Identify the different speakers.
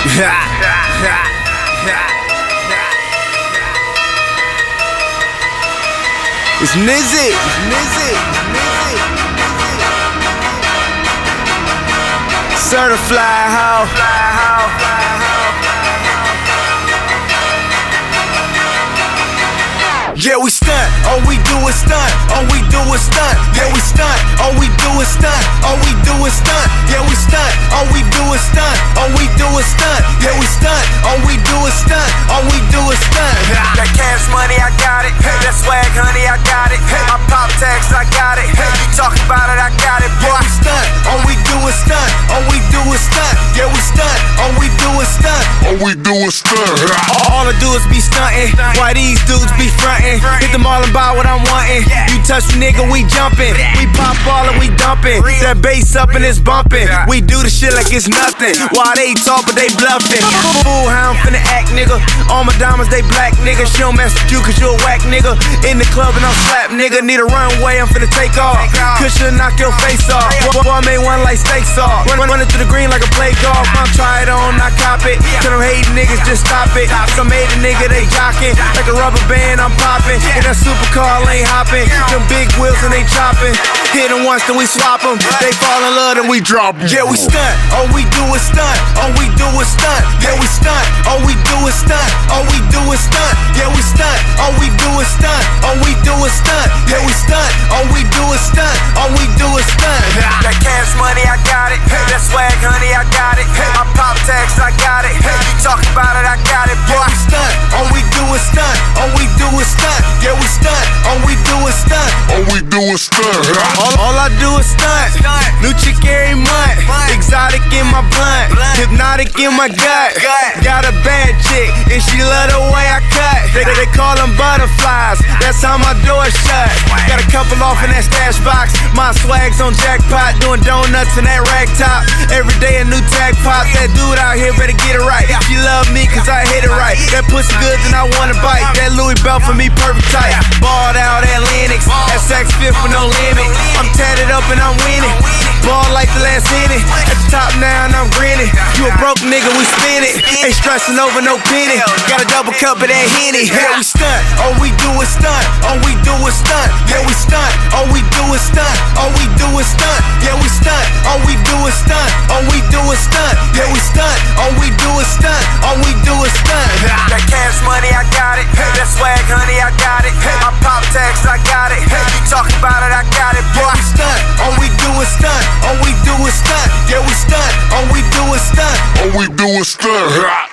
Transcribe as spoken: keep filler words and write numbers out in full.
Speaker 1: It's Nizzy, it's Nizzy, Nizzy. Certified hoe. Yeah, we stunt, all we do is stunt, all we do is stunt. Yeah, we stunt, all we do is stunt, all we do is stunt. Yeah, we stunt, all we do is stunt, all we do is stunt. Yeah, we stunt, all we do is stunt, all we do is stunt.
Speaker 2: That cash money, I got it. That swag, honey, I got it. My pop tags, I got it. You talk about it, I got it, boy.
Speaker 1: Yeah, we stunt, all we do is stunt, all we do is stunt. Yeah, we stunt, all we do is stunt,
Speaker 3: all we do is stunt.
Speaker 1: All I do is be stunting, why these dudes be frontin'? Hit them all and buy what I'm wanting. You touch me, nigga, we jumping. We pop all and we dumping. That bass up and it's bumping. We do the shit like it's nothing. While they talk, but they bluffing. Fool, how I'm finna act, nigga. All my diamonds, they black, nigga. She don't mess with you cause you a whack, nigga. In the club and I'm slap, nigga. Need a runway, I'm finna take off. Cushion, knock your face off. Boy, I made one like steak sauce. Run, running through the green like a play golf. I'm try it on, I cop it. Tell them hating niggas, just stop it. Some made a nigga, they jocking. Like a rubber band, I'm popping. In that supercar lane hopping. Them big wheels and they chopping. Hit them once, then we swap them. They fall in love, then we drop them. Yeah, we stunt. All we do is stunt. All we do is stunt. Yeah, we stunt. All we do is stunt. All we do is stunt. Yeah, we stunt. All we do is stunt. All we do is stunt. Yeah, we stunt. All we do is stunt. All we do is stunt.
Speaker 2: That cash money, I got it. That swag, honey, I got it. My pop tags, I got it. You talk about it, I got it, boy.
Speaker 1: Yeah, we stunt. All we do is stunt. All we do is stunt. Yeah, we stunt. All we do is stunt.
Speaker 3: All we do is stunt.
Speaker 1: All, all I do is stunt. New chick every month. Exotic in my blunt. Hypnotic in my gut. Got a bad chick and she love the way I cut. They, they call them butterflies. That's how my door shut. Got a couple off in that stash box. My swag's on jackpot. Doing donuts in that rag top. Every day a new tag pop. That dude out here better get it right. She love me cause I hit it right. That pussy good then I wanna bite. That Louis belt for me perfect tight. Balled out Atlantics. That Saks Fifth with no limit. I'm tatted up and I'm winning. Ball like the last inning. At the top now and I'm grinning. You a broke nigga, we spin it. Ain't stressing over no penny. Got a double cup of that Henny. Yeah, we stunt. All we do is stunt. All we do is stunt. Yeah, we stunt. All we do is stunt. All we do is stunt. Yeah, we stunt. All we do is stunt. All we do is stunt. Yeah, we stunt. All we do is stunt. All we do is stunt.
Speaker 2: That cash money, I got it. That swag, honey, I got it. My pop tags, I got it. You talk about it, I got it, boy.
Speaker 1: Yeah, we stunt. All we do is stunt. All we do is stunt. Yeah, we stunt. All we do is stunt.
Speaker 3: All we do is stunt.